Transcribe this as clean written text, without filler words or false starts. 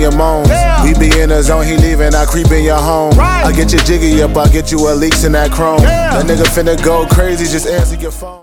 your moans. We be in the zone, he leaving, I creep in your home. I get your jiggy up, I get you a leaks in that chrome. That nigga finna go crazy, just answer your phone.